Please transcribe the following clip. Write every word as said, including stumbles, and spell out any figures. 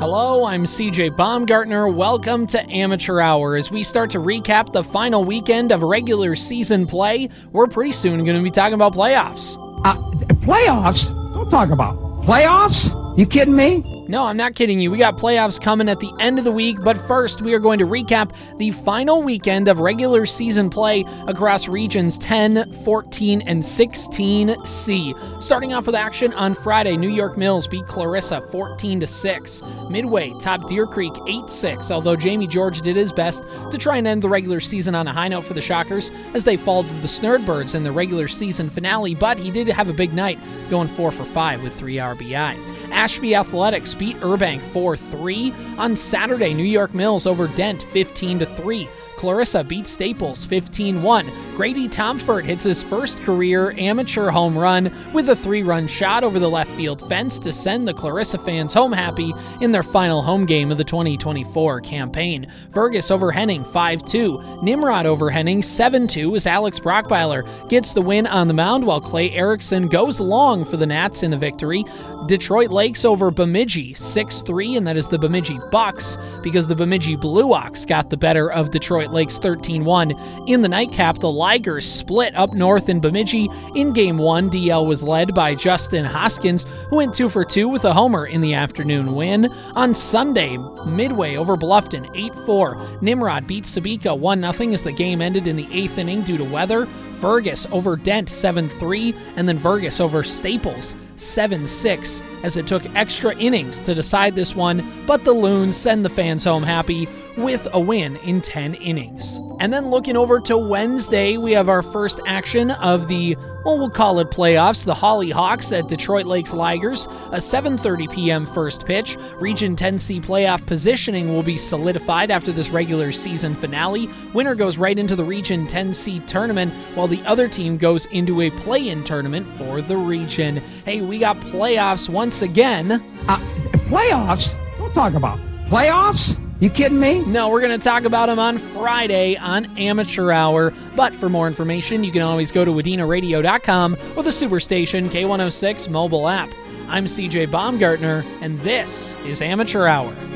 Hello, I'm C J Baumgartner. Welcome to Amateur Hour as we start to recap the final weekend of regular season play. We're pretty soon going to be talking about playoffs. Uh, playoffs? Don't talk about playoffs? You kidding me? No, I'm not kidding you. We got playoffs coming at the end of the week, but first we are going to recap the final weekend of regular season play across regions ten, fourteen, and sixteen C. Starting off with action on Friday, New York Mills beat Clarissa fourteen to six. Midway topped Deer Creek eight six, although Jamie George did his best to try and end the regular season on a high note for the Shockers as they fall to the Snurdbirds in the regular season finale, but he did have a big night, going four for five with three R B I. Ashby Athletics beat Urbank four three. On Saturday, New York Mills over Dent fifteen to three. Clarissa beat Staples fifteen one. Grady Tomford hits his first career amateur home run with a three-run shot over the left field fence to send the Clarissa fans home happy in their final home game of the twenty twenty-four campaign. Fergus over Henning five two. Nimrod over Henning seven two as Alex Brockbyler gets the win on the mound while Clay Erickson goes long for the Nats in the victory. Detroit Lakes over Bemidji six three, and that is the Bemidji Bucks because the Bemidji Blue Ox got the better of Detroit Lakes thirteen one. In the nightcap, the Ligers split up north in Bemidji. In game one, D L was led by Justin Hoskins, who went two for two with a homer in the afternoon win. On Sunday, Midway over Bluffton eight four. Nimrod beat Sabika one nothing as the game ended in the eighth inning due to weather. Fergus over Dent seven three, and then Fergus over Staples seven six as it took extra innings to decide this one, but the Loons send the fans home happy with a win in ten innings. And then looking over to Wednesday, we have our first action of the, well, we'll call it playoffs, the Holly Hawks at Detroit Lakes Ligers, a seven thirty p.m. first pitch. Region ten C playoff positioning will be solidified after this regular season finale. Winner goes right into the Region ten C tournament, while the other team goes into a play-in tournament for the region. Hey, we got playoffs once again. Uh, playoffs? Don't talk about playoffs? You kidding me? No, we're going to talk about them on Friday on Amateur Hour. But for more information, you can always go to Wadena Radio dot com or the Superstation K one oh six mobile app. I'm C J Baumgartner, and this is Amateur Hour.